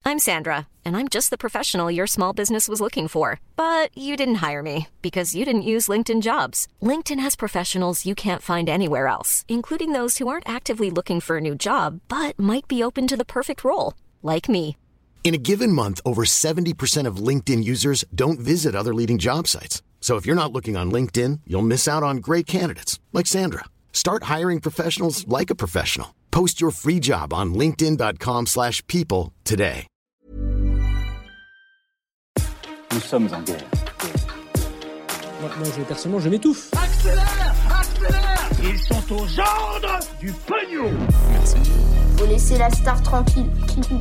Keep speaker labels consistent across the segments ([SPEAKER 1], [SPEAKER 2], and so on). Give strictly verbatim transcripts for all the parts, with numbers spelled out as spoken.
[SPEAKER 1] I'm Sandra, and I'm just the professional your small business was looking for. But you didn't hire me because you didn't use LinkedIn Jobs. LinkedIn has professionals you can't find anywhere else, including those who aren't actively looking for a new job, but might be open to the perfect role, like me.
[SPEAKER 2] In a given month, over seventy percent of LinkedIn users don't visit other leading job sites. So if you're not looking on LinkedIn, you'll miss out on great candidates like Sandra. Start hiring professionals like a professional. Post your free job on linkedin.com slash people today.
[SPEAKER 3] Nous sommes en guerre.
[SPEAKER 4] Moi, moi je, personnellement, je m'étouffe.
[SPEAKER 5] Accélère, accélère. Ils sont aux ordres du pognon.
[SPEAKER 6] Merci. Faut laisser la star tranquille.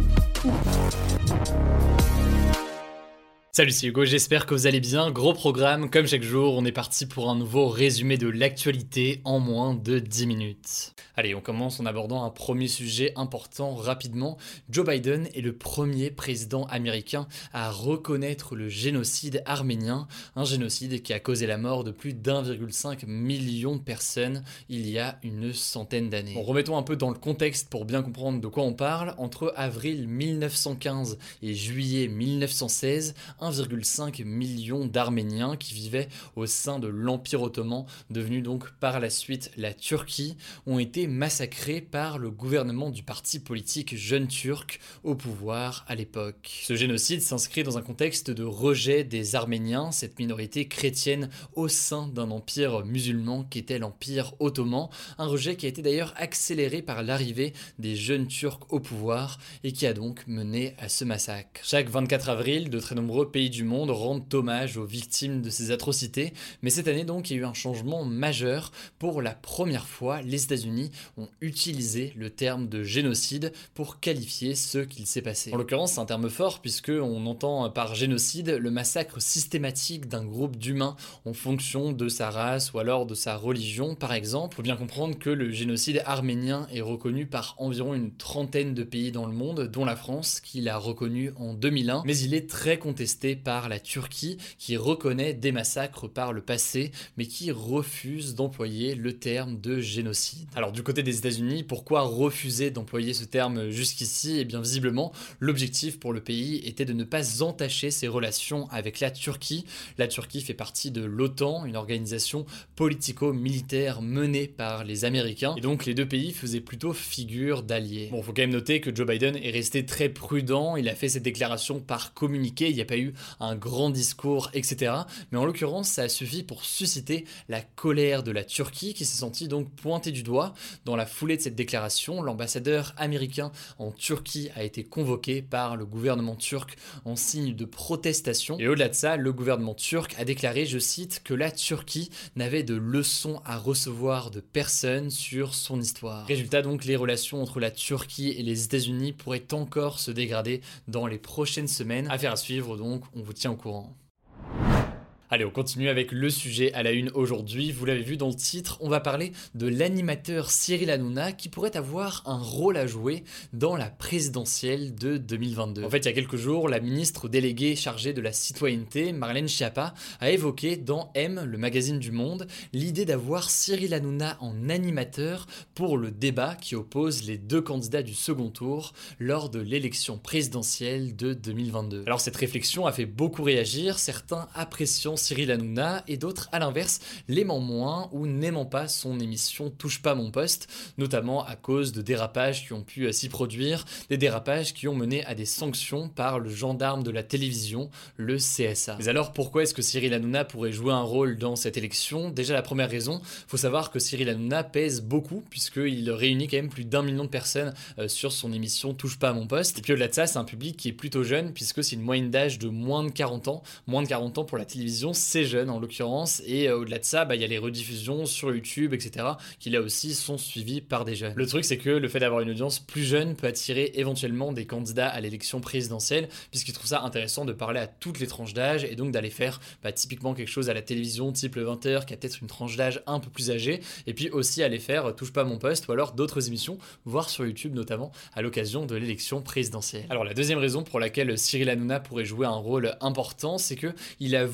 [SPEAKER 7] Salut, c'est Hugo, j'espère que vous allez bien. Gros programme, comme chaque jour, on est parti pour un nouveau résumé de l'actualité en moins de dix minutes. Allez, on commence en abordant un premier sujet important rapidement. Joe Biden est le premier président américain à reconnaître le génocide arménien, un génocide qui a causé la mort de plus d'un virgule cinq million de personnes il y a une centaine d'années. Bon, remettons un peu dans le contexte pour bien comprendre de quoi on parle. Entre avril mille neuf cent quinze et juillet mille neuf cent seize, un virgule cinq million d'Arméniens qui vivaient au sein de l'Empire ottoman, devenu donc par la suite la Turquie, ont été massacrés par le gouvernement du parti politique Jeune Turc au pouvoir à l'époque. Ce génocide s'inscrit dans un contexte de rejet des Arméniens, cette minorité chrétienne au sein d'un empire musulman qui était l'Empire ottoman, un rejet qui a été d'ailleurs accéléré par l'arrivée des Jeunes Turcs au pouvoir et qui a donc mené à ce massacre. Chaque vingt-quatre avril, de très nombreux pays du monde rendent hommage aux victimes de ces atrocités, mais cette année donc il y a eu un changement majeur. Pour la première fois, les États-Unis ont utilisé le terme de génocide pour qualifier ce qu'il s'est passé. En l'occurrence, c'est un terme fort puisque on entend par génocide le massacre systématique d'un groupe d'humains en fonction de sa race ou alors de sa religion par exemple. Il faut bien comprendre que le génocide arménien est reconnu par environ une trentaine de pays dans le monde, dont la France qui l'a reconnu en deux mille un, mais il est très contesté par la Turquie qui reconnaît des massacres par le passé mais qui refuse d'employer le terme de génocide. Alors du côté des États-Unis, pourquoi refuser d'employer ce terme jusqu'ici ? Eh bien visiblement, l'objectif pour le pays était de ne pas entacher ses relations avec la Turquie. La Turquie fait partie de l'OTAN, une organisation politico-militaire menée par les Américains, et donc les deux pays faisaient plutôt figure d'alliés. Bon, faut quand même noter que Joe Biden est resté très prudent, il a fait cette déclaration par communiqué, il n'y a pas eu un grand discours, et cetera. Mais en l'occurrence, ça a suffi pour susciter la colère de la Turquie qui s'est sentie donc pointée du doigt. Dans la foulée de cette déclaration, l'ambassadeur américain en Turquie a été convoqué par le gouvernement turc en signe de protestation. Et au-delà de ça, le gouvernement turc a déclaré, je cite, que la Turquie n'avait de leçons à recevoir de personne sur son histoire. Résultat donc, les relations entre la Turquie et les États-Unis pourraient encore se dégrader dans les prochaines semaines. Affaire à suivre donc, on vous tient au courant. Allez, on continue avec le sujet à la une aujourd'hui. Vous l'avez vu dans le titre, on va parler de l'animateur Cyril Hanouna qui pourrait avoir un rôle à jouer dans la présidentielle de deux mille vingt-deux. En fait, il y a quelques jours, la ministre déléguée chargée de la citoyenneté, Marlène Schiappa, a évoqué dans M, le magazine du Monde, l'idée d'avoir Cyril Hanouna en animateur pour le débat qui oppose les deux candidats du second tour lors de l'élection présidentielle de deux mille vingt-deux. Alors cette réflexion a fait beaucoup réagir, certains appréciant Cyril Hanouna et d'autres à l'inverse l'aimant moins ou n'aimant pas son émission Touche pas mon poste, notamment à cause de dérapages qui ont pu s'y produire, des dérapages qui ont mené à des sanctions par le gendarme de la télévision, le C S A. Mais alors pourquoi est-ce que Cyril Hanouna pourrait jouer un rôle dans cette élection ? Déjà la première raison, faut savoir que Cyril Hanouna pèse beaucoup puisqu'il réunit quand même plus d'un million de personnes euh, sur son émission Touche pas à mon poste. Et puis au-delà de ça, c'est un public qui est plutôt jeune puisque c'est une moyenne d'âge de moins de quarante ans, moins de quarante ans pour la télévision, c'est jeune en l'occurrence, et euh, au-delà de ça, bah, y a les rediffusions sur YouTube, et cetera, qui là aussi sont suivis par des jeunes. Le truc, c'est que le fait d'avoir une audience plus jeune peut attirer éventuellement des candidats à l'élection présidentielle, puisqu'ils trouvent ça intéressant de parler à toutes les tranches d'âge, et donc d'aller faire bah, typiquement quelque chose à la télévision, type le vingt heures, qui a peut-être une tranche d'âge un peu plus âgée, et puis aussi aller faire euh, Touche pas à mon poste, ou alors d'autres émissions, voire sur YouTube notamment, à l'occasion de l'élection présidentielle. Alors la deuxième raison pour laquelle Cyril Hanouna pourrait jouer un rôle important, c'est que il avoue lui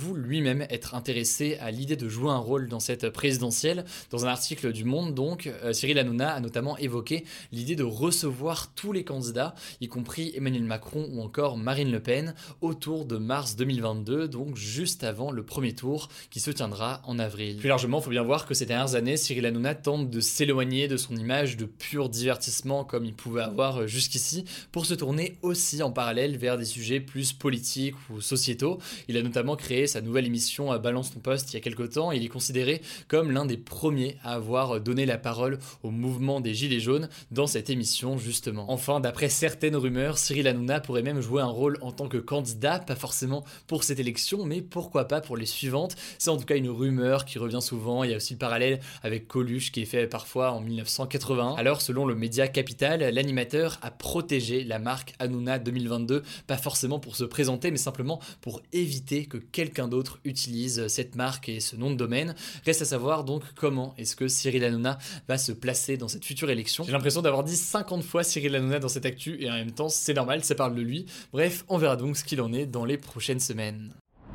[SPEAKER 7] lui-même être intéressé à l'idée de jouer un rôle dans cette présidentielle. Dans un article du Monde, donc, euh, Cyril Hanouna a notamment évoqué l'idée de recevoir tous les candidats, y compris Emmanuel Macron ou encore Marine Le Pen, autour de mars deux mille vingt-deux, donc juste avant le premier tour qui se tiendra en avril. Plus largement, il faut bien voir que ces dernières années, Cyril Hanouna tente de s'éloigner de son image de pur divertissement comme il pouvait avoir jusqu'ici pour se tourner aussi en parallèle vers des sujets plus politiques ou sociétaux. Il a notamment créé sa nouvelle émission à Balance ton poste il y a quelques temps. Il est considéré comme l'un des premiers à avoir donné la parole au mouvement des Gilets jaunes dans cette émission justement. Enfin, d'après certaines rumeurs, Cyril Hanouna pourrait même jouer un rôle en tant que candidat, pas forcément pour cette élection, mais pourquoi pas pour les suivantes. C'est en tout cas une rumeur qui revient souvent. Il y a aussi le parallèle avec Coluche qui est fait parfois en mille neuf cent quatre-vingt-un. Alors, selon le média Capital, l'animateur a protégé la marque Hanouna deux mille vingt-deux, pas forcément pour se présenter, mais simplement pour éviter que quelqu'un d'autre utilise cette marque et ce nom de domaine. Reste à savoir donc comment est-ce que Cyril Hanouna va se placer dans cette future élection. J'ai l'impression d'avoir dit cinquante fois Cyril Hanouna dans cette actu et en même temps c'est normal, ça parle de lui. Bref, on verra donc ce qu'il en est dans les prochaines semaines.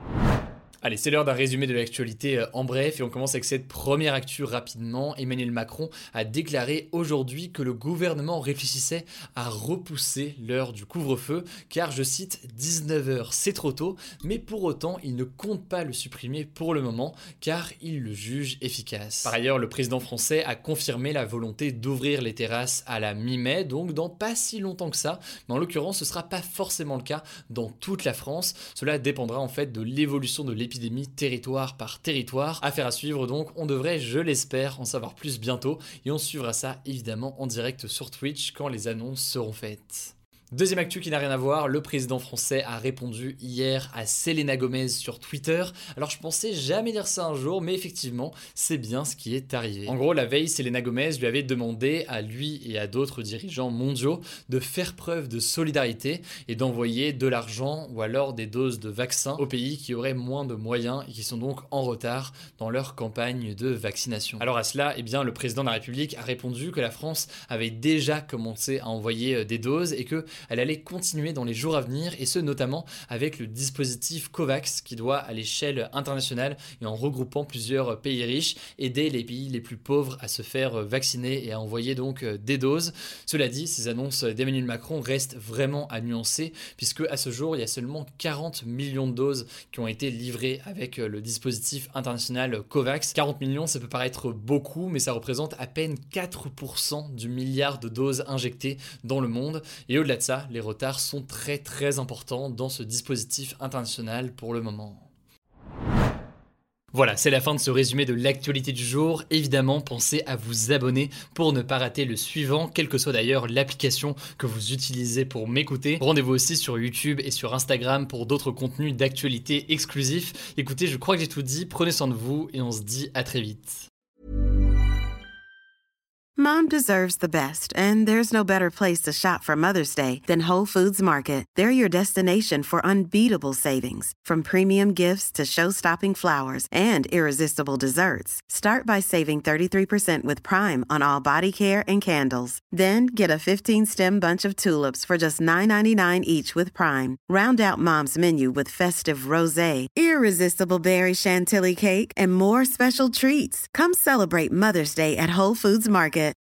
[SPEAKER 7] Allez, c'est l'heure d'un résumé de l'actualité en bref et on commence avec cette première actu rapidement. Emmanuel Macron a déclaré aujourd'hui que le gouvernement réfléchissait à repousser l'heure du couvre-feu car, je cite, dix-neuf heures c'est trop tôt, mais pour autant il ne compte pas le supprimer pour le moment car il le juge efficace. Par ailleurs, le président français a confirmé la volonté d'ouvrir les terrasses à la mi-mai, donc dans pas si longtemps que ça, mais en l'occurrence ce sera pas forcément le cas dans toute la France. Cela dépendra en fait de l'évolution de l'épidémie Épidémie territoire par territoire. Affaire à suivre donc, on devrait, je l'espère, en savoir plus bientôt et on suivra ça évidemment en direct sur Twitch quand les annonces seront faites. Deuxième actu qui n'a rien à voir, le président français a répondu hier à Selena Gomez sur Twitter. Alors je pensais jamais dire ça un jour, mais effectivement, c'est bien ce qui est arrivé. En gros, la veille, Selena Gomez lui avait demandé à lui et à d'autres dirigeants mondiaux de faire preuve de solidarité et d'envoyer de l'argent ou alors des doses de vaccins aux pays qui auraient moins de moyens et qui sont donc en retard dans leur campagne de vaccination. Alors à cela, eh bien, le président de la République a répondu que la France avait déjà commencé à envoyer des doses et que elle allait continuer dans les jours à venir, et ce notamment avec le dispositif COVAX qui doit, à l'échelle internationale et en regroupant plusieurs pays riches, aider les pays les plus pauvres à se faire vacciner et à envoyer donc des doses. Cela dit, ces annonces d'Emmanuel Macron restent vraiment à nuancer, puisque à ce jour, il y a seulement quarante millions de doses qui ont été livrées avec le dispositif international COVAX. quarante millions, ça peut paraître beaucoup, mais ça représente à peine quatre pour cent du milliard de doses injectées dans le monde, et au-delà de ça, les retards sont très très importants dans ce dispositif international pour le moment. Voilà, c'est la fin de ce résumé de l'actualité du jour. Évidemment, pensez à vous abonner pour ne pas rater le suivant, quelle que soit d'ailleurs l'application que vous utilisez pour m'écouter. Rendez-vous aussi sur YouTube et sur Instagram pour d'autres contenus d'actualité exclusifs. Écoutez, je crois que j'ai tout dit, prenez soin de vous et on se dit à très vite.
[SPEAKER 8] Mom deserves the best, and there's no better place to shop for Mother's Day than Whole Foods Market. They're your destination for unbeatable savings, from premium gifts to show-stopping flowers and irresistible desserts. Start by saving thirty-three percent with Prime on all body care and candles. Then get a fifteen-stem bunch of tulips for just nine ninety-nine each with Prime. Round out Mom's menu with festive rosé, irresistible berry chantilly cake, and more special treats. Come celebrate Mother's Day at Whole Foods Market.